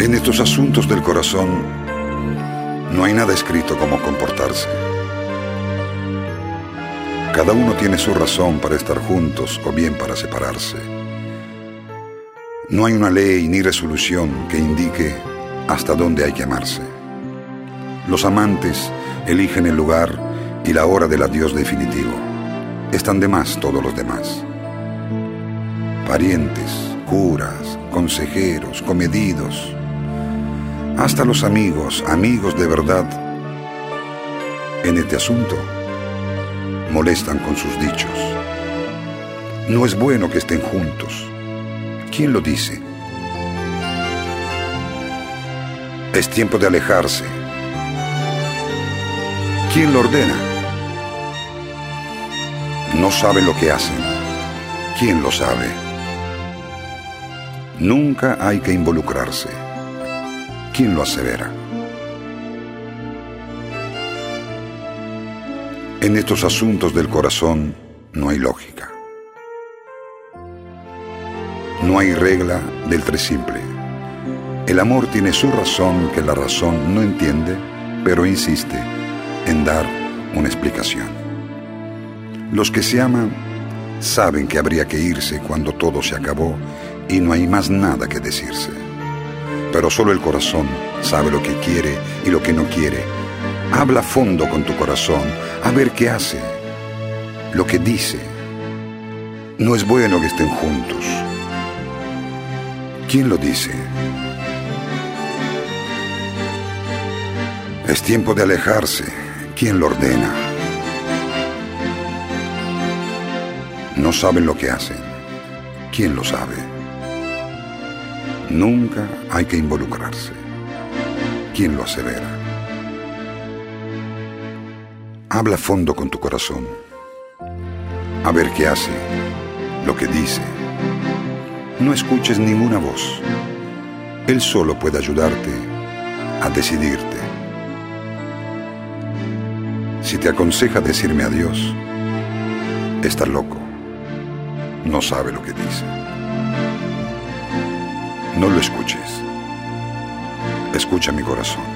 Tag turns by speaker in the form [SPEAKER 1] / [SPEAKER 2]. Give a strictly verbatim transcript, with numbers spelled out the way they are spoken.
[SPEAKER 1] En estos asuntos del corazón no hay nada escrito cómo comportarse. Cada uno tiene su razón para estar juntos o bien para separarse. No hay una ley ni resolución que indique hasta dónde hay que amarse. Los amantes eligen el lugar y la hora del adiós definitivo. Están de más todos los demás. Parientes, curas, consejeros, comedidos, hasta los amigos, amigos de verdad, en este asunto molestan con sus dichos. No es bueno que estén juntos. ¿Quién lo dice? Es tiempo de alejarse. ¿Quién lo ordena? No saben lo que hacen. ¿Quién lo sabe? Nunca hay que involucrarse. ¿Quién lo asevera? En estos asuntos del corazón no hay lógica. No hay regla del tres simple. El amor tiene su razón que la razón no entiende, pero insiste en dar una explicación. Los que se aman saben que habría que irse cuando todo se acabó y no hay más nada que decirse. Pero solo el corazón sabe lo que quiere y lo que no quiere. Habla a fondo con tu corazón, a ver qué hace, lo que dice. No es bueno que estén juntos. ¿Quién lo dice? Es tiempo de alejarse. ¿Quién lo ordena? No saben lo que hacen. ¿Quién lo sabe? Nunca hay que involucrarse. ¿Quién lo asevera? Habla a fondo con tu corazón. A ver qué hace, lo que dice. No escuches ninguna voz. Él solo puede ayudarte a decidirte. Si te aconseja decirme adiós, está loco. No sabe lo que dice. No lo escuches. Escucha mi corazón.